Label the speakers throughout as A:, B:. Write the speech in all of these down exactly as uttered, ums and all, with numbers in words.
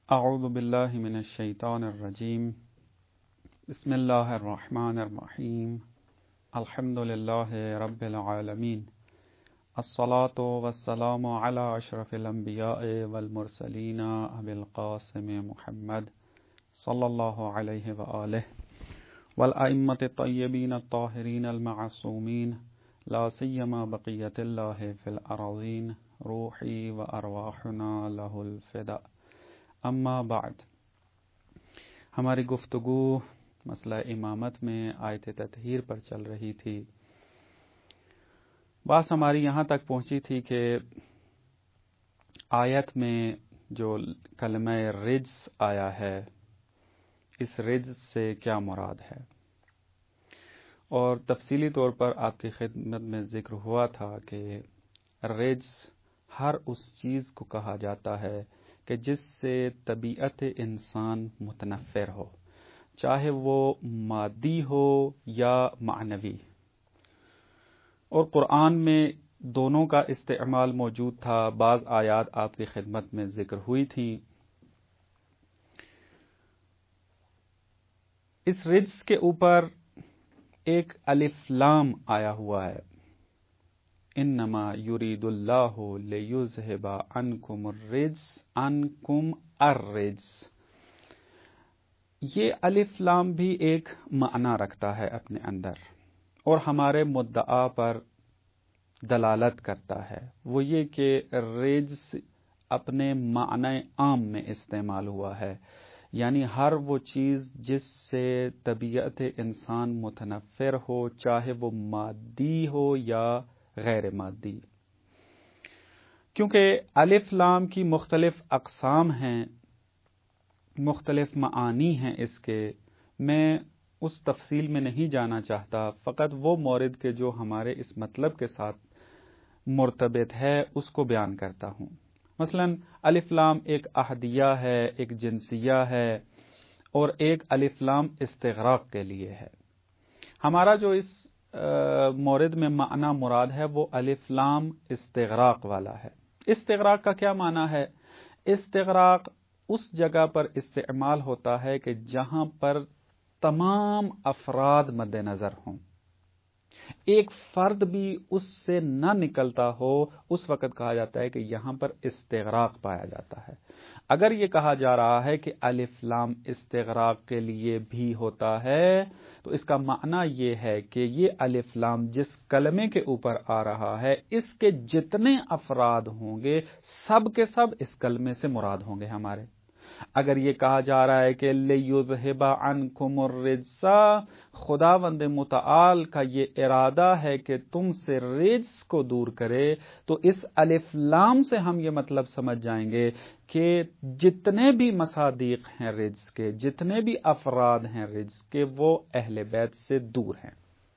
A: اعوذ باللہ من الشیطان الرجیم بسم اللہ الرحمن الرحیم الحمد للہ رب العالمین الصلاة والسلام علی اشرف الانبیاء والمرسلین ابی القاسم محمد صلی اللہ علیہ وآلہ والائمة الطیبین الطاہرین المعصومین لا سیما بقیت اللہ فی الارضین روحی و ارواحنا لہ الفداء. اما بعد، ہماری گفتگو مسئلہ امامت میں آیت تطہیر پر چل رہی تھی. بات ہماری یہاں تک پہنچی تھی کہ آیت میں جو کلمہ رجس آیا ہے، اس رجس سے کیا مراد ہے، اور تفصیلی طور پر آپ کی خدمت میں ذکر ہوا تھا کہ رجس ہر اس چیز کو کہا جاتا ہے کہ جس سے طبیعت انسان متنفر ہو، چاہے وہ مادی ہو یا معنوی. اور قرآن میں دونوں کا استعمال موجود تھا. بعض آیات آپ کی خدمت میں ذکر ہوئی تھی. اس رجس کے اوپر ایک الف لام آیا ہوا ہے، انما یرید اللہ لیذہب عنکم الرجس عنکم الرجس. یہ الف لام بھی ایک معنی رکھتا ہے اپنے اندر اور ہمارے مدعا پر دلالت کرتا ہے. وہ یہ کہ رجس اپنے معنی عام میں استعمال ہوا ہے، یعنی ہر وہ چیز جس سے طبیعت انسان متنفر ہو، چاہے وہ مادی ہو یا غیر مادی. کیونکہ الف لام کی مختلف اقسام ہیں، مختلف معانی ہیں اس کے، میں اس تفصیل میں نہیں جانا چاہتا. فقط وہ مورد کے جو ہمارے اس مطلب کے ساتھ مرتبط ہے اس کو بیان کرتا ہوں. مثلا الف لام ایک احدیہ ہے، ایک جنسیہ ہے، اور ایک الف لام استغراق کے لیے ہے. ہمارا جو اس مورد میں معنی مراد ہے وہ الف لام استغراق والا ہے. استغراق کا کیا معنی ہے؟ استغراق اس جگہ پر استعمال ہوتا ہے کہ جہاں پر تمام افراد مد نظر ہوں، ایک فرد بھی اس سے نہ نکلتا ہو، اس وقت کہا جاتا ہے کہ یہاں پر استغراق پایا جاتا ہے. اگر یہ کہا جا رہا ہے کہ الف لام استغراق کے لیے بھی ہوتا ہے تو اس کا معنی یہ ہے کہ یہ الف لام جس کلمے کے اوپر آ رہا ہے، اس کے جتنے افراد ہوں گے سب کے سب اس کلمے سے مراد ہوں گے ہمارے. اگر یہ کہا جا رہا ہے کہ لیذہب عنکم الرجس، خداوند متعال کا یہ ارادہ ہے کہ تم سے رجس کو دور کرے، تو اس الف لام سے ہم یہ مطلب سمجھ جائیں گے کہ جتنے بھی مصادیق ہیں رجس کے، جتنے بھی افراد ہیں رجس کے، وہ اہل بیت سے دور ہیں.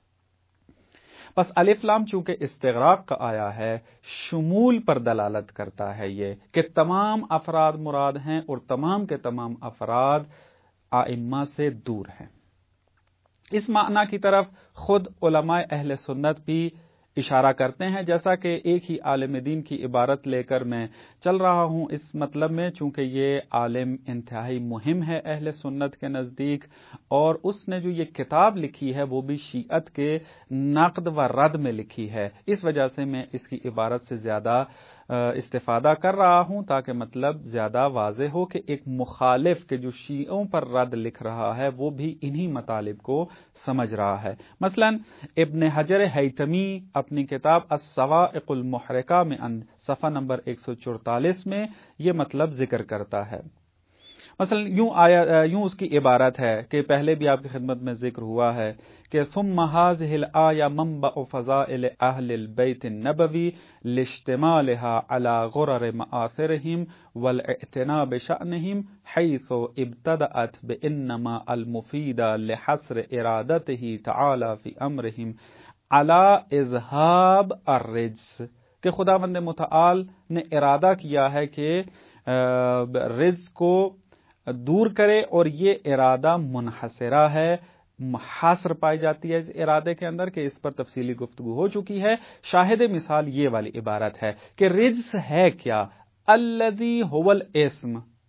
A: بس الف لام چونکہ استغراق کا آیا ہے، شمول پر دلالت کرتا ہے یہ کہ تمام افراد مراد ہیں اور تمام کے تمام افراد ائمہ سے دور ہیں. اس معنی کی طرف خود علماء اہل سنت بھی اشارہ کرتے ہیں، جیسا کہ ایک ہی عالم دین کی عبارت لے کر میں چل رہا ہوں اس مطلب میں، چونکہ یہ عالم انتہائی مہم ہے اہل سنت کے نزدیک، اور اس نے جو یہ کتاب لکھی ہے وہ بھی شیعت کے نقد و رد میں لکھی ہے. اس وجہ سے میں اس کی عبارت سے زیادہ استفادہ کر رہا ہوں تاکہ مطلب زیادہ واضح ہو کہ ایک مخالف کے جو شیعوں پر رد لکھ رہا ہے وہ بھی انہی مطالب کو سمجھ رہا ہے. مثلا ابن حجر ہیتمی اپنی کتاب الصواعق المحرقہ میں صفحہ نمبر ایک سو چورتالیس میں یہ مطلب ذکر کرتا ہے. مثلا یوں آیا یوں اس کی عبارت ہے کہ پہلے بھی آپ کی خدمت میں ذکر ہوا ہے کہ ثم هذه الآية منبع فضائل اہل البیت النبوی لاشتمالها على غرر مآثرهم والاعتناء بشأنهم حيث ابتدأت بإنما المفيد لحصر ارادته تعالى في امرهم على اذهاب الرجس، کہ خداوند متعال نے ارادہ کیا ہے کہ رجس کو دور کرے، اور یہ ارادہ منحصرہ ہے، حاصر پائی جاتی ہے اس ارادے کے اندر کہ اس پر تفصیلی گفتگو ہو چکی ہے. شاہد مثال یہ والی عبارت ہے کہ رجس ہے کیا؟ الذی هو الاسم،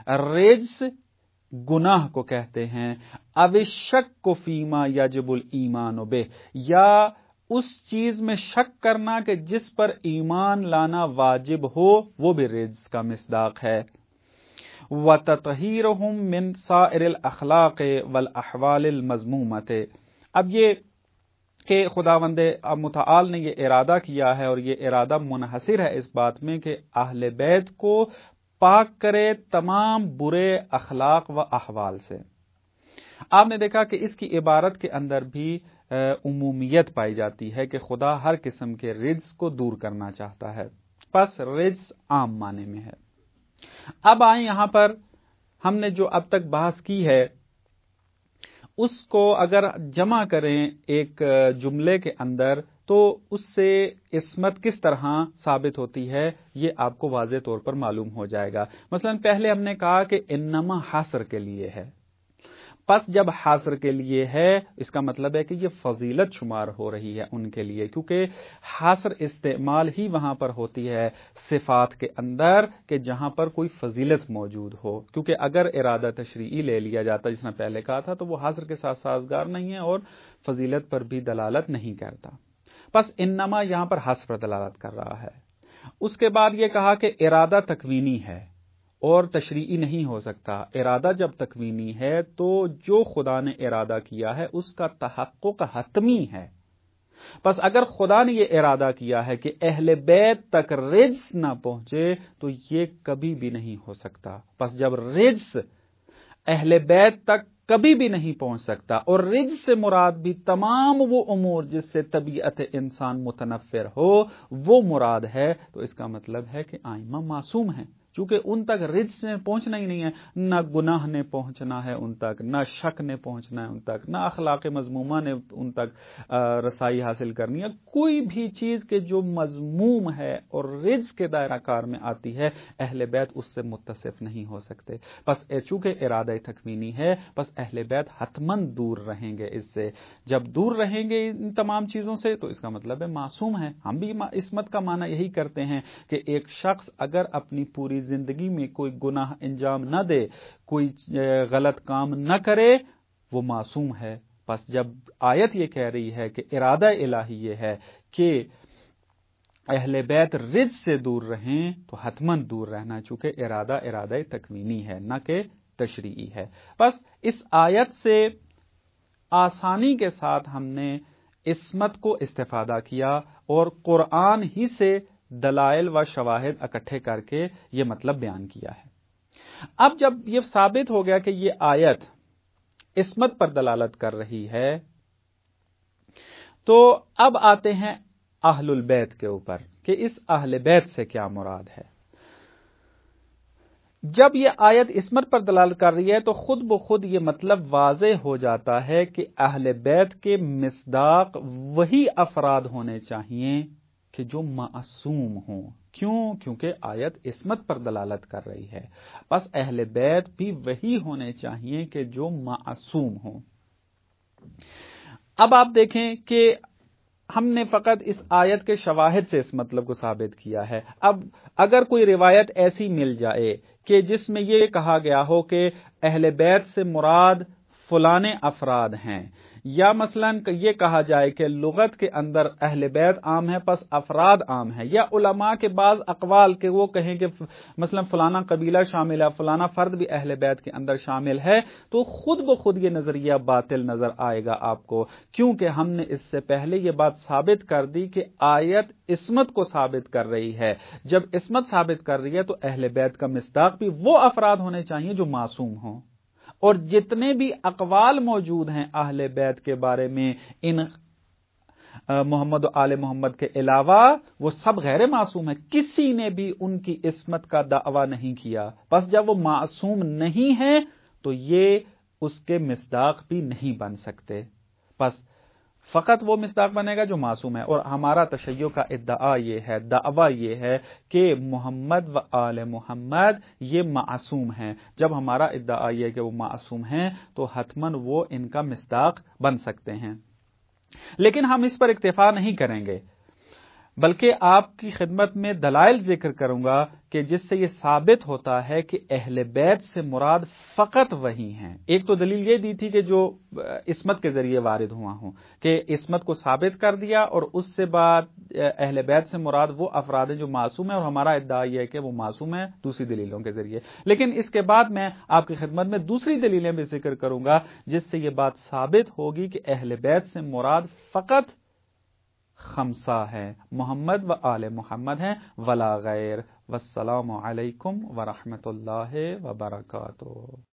A: رجس گناہ کو کہتے ہیں، او شک کو فیما یجب الایمان بہ، یا اس چیز میں شک کرنا کہ جس پر ایمان لانا واجب ہو، وہ بھی رجس کا مصداق ہے۔ وَتَطْهِيرُهُم مِّن سَائِرِ الْأَخْلَاقِ وَالْأَحْوَالِ الْمَذْمُومَةِ۔ اب یہ کہ خداوند متعال نے یہ ارادہ کیا ہے، اور یہ ارادہ منحصر ہے اس بات میں کہ اہل بیت کو پاک کرے تمام برے اخلاق و احوال سے۔ آپ نے دیکھا کہ اس کی عبارت کے اندر بھی عمومیت پائی جاتی ہے کہ خدا ہر قسم کے رجس کو دور کرنا چاہتا ہے، پس رجس عام معنی میں ہے۔ اب آئیں یہاں پر ہم نے جو اب تک بحث کی ہے اس کو اگر جمع کریں ایک جملے کے اندر تو اس سے عصمت کس طرح ثابت ہوتی ہے یہ آپ کو واضح طور پر معلوم ہو جائے گا۔ مثلا پہلے ہم نے کہا کہ انما حاصر کے لیے ہے، پس جب حاصر کے لیے ہے اس کا مطلب ہے کہ یہ فضیلت شمار ہو رہی ہے ان کے لیے، کیونکہ حاصر استعمال ہی وہاں پر ہوتی ہے صفات کے اندر کہ جہاں پر کوئی فضیلت موجود ہو، کیونکہ اگر ارادہ تشریعی لے لیا جاتا جس نے پہلے کہا تھا تو وہ حاصر کے ساتھ سازگار نہیں ہے اور فضیلت پر بھی دلالت نہیں کرتا۔ پس انما یہاں پر حاصر پر دلالت کر رہا ہے۔ اس کے بعد یہ کہا کہ ارادہ تکوینی ہے اور تشریعی نہیں ہو سکتا۔ ارادہ جب تکوینی ہے تو جو خدا نے ارادہ کیا ہے اس کا تحقق حتمی ہے۔ پس اگر خدا نے یہ ارادہ کیا ہے کہ اہل بیت تک رجس نہ پہنچے تو یہ کبھی بھی نہیں ہو سکتا۔ پس جب رجس اہل بیت تک کبھی بھی نہیں پہنچ سکتا، اور رجس سے مراد بھی تمام وہ امور جس سے طبیعت انسان متنفر ہو وہ مراد ہے، تو اس کا مطلب ہے کہ ائمہ معصوم ہیں، چونکہ ان تک رجس نے پہنچنا ہی نہیں ہے، نہ گناہ نے پہنچنا ہے ان تک، نہ شک نے پہنچنا ہے ان تک، نہ اخلاق مذمومہ نے ان تک رسائی حاصل کرنی ہے۔ کوئی بھی چیز کے جو مذموم ہے اور رجس کے دائرہ کار میں آتی ہے اہل بیت اس سے متصف نہیں ہو سکتے۔ پس چونکہ ارادہ تکوینی ہے پس اہل بیت حتماً دور رہیں گے اس سے۔ جب دور رہیں گے ان تمام چیزوں سے تو اس کا مطلب ہے معصوم ہے۔ ہم بھی عصمت کا معنی یہی کرتے ہیں کہ ایک شخص اگر اپنی پوری زندگی میں کوئی گناہ انجام نہ دے، کوئی غلط کام نہ کرے، وہ معصوم ہے۔ پس جب آیت یہ کہہ رہی ہے کہ ارادہ الہی یہ ہے کہ اہل بیت رجس سے دور رہیں تو حتماً دور رہنا، چونکہ ارادہ ارادہ تکوینی ہے نہ کہ تشریعی ہے۔ بس اس آیت سے آسانی کے ساتھ ہم نے عصمت کو استفادہ کیا اور قرآن ہی سے دلائل و شواہد اکٹھے کر کے یہ مطلب بیان کیا ہے۔ اب جب یہ ثابت ہو گیا کہ یہ آیت عصمت پر دلالت کر رہی ہے تو اب آتے ہیں اہل البیت کے اوپر کہ اس اہل بیت سے کیا مراد ہے۔ جب یہ آیت عصمت پر دلالت کر رہی ہے تو خود بخود یہ مطلب واضح ہو جاتا ہے کہ اہل بیت کے مصداق وہی افراد ہونے چاہیے کہ جو معصوم ہوں۔ کیوں؟ کیونکہ آیت عصمت پر دلالت کر رہی ہے، پس اہل بیت بھی وہی ہونے چاہیے کہ جو معصوم ہوں۔ اب آپ دیکھیں کہ ہم نے فقط اس آیت کے شواہد سے اس مطلب کو ثابت کیا ہے۔ اب اگر کوئی روایت ایسی مل جائے کہ جس میں یہ کہا گیا ہو کہ اہل بیت سے مراد فلانے افراد ہیں، یا مثلا یہ کہا جائے کہ لغت کے اندر اہل بیت عام ہے پس افراد عام ہے، یا علماء کے بعض اقوال کہ وہ کہیں کہ مثلا فلانا قبیلہ شامل ہے، فلانا فرد بھی اہل بیت کے اندر شامل ہے، تو خود بخود یہ نظریہ باطل نظر آئے گا آپ کو، کیونکہ ہم نے اس سے پہلے یہ بات ثابت کر دی کہ آیت عصمت کو ثابت کر رہی ہے۔ جب عصمت ثابت کر رہی ہے تو اہل بیت کا مصداق بھی وہ افراد ہونے چاہیے جو معصوم ہوں، اور جتنے بھی اقوال موجود ہیں اہل بیت کے بارے میں ان محمد و آل محمد کے علاوہ وہ سب غیر معصوم ہیں، کسی نے بھی ان کی عصمت کا دعویٰ نہیں کیا۔ بس جب وہ معصوم نہیں ہیں تو یہ اس کے مصداق بھی نہیں بن سکتے، بس فقط وہ مصداق بنے گا جو معصوم ہے۔ اور ہمارا تشیع کا ادعا یہ ہے، دعویٰ یہ ہے کہ محمد و آل محمد یہ معصوم ہیں۔ جب ہمارا ادعا یہ ہے کہ وہ معصوم ہیں تو حتماً وہ ان کا مصداق بن سکتے ہیں، لیکن ہم اس پر اکتفا نہیں کریں گے۔ بلکہ آپ کی خدمت میں دلائل ذکر کروں گا کہ جس سے یہ ثابت ہوتا ہے کہ اہل بیت سے مراد فقط وہی ہیں۔ ایک تو دلیل یہ دی تھی کہ جو عصمت کے ذریعے وارد ہوا ہوں، کہ عصمت کو ثابت کر دیا، اور اس سے بعد اہل بیت سے مراد وہ افراد ہیں جو معصوم ہیں، اور ہمارا ادعا یہ ہے کہ وہ معصوم ہیں دوسری دلیلوں کے ذریعے۔ لیکن اس کے بعد میں آپ کی خدمت میں دوسری دلیلیں بھی ذکر کروں گا جس سے یہ بات ثابت ہوگی کہ اہل بیت سے مراد فقط خمسہ ہے، محمد و آل محمد ہیں، ولا غیر۔ والسلام علیکم ورحمۃ اللہ وبرکاتہ۔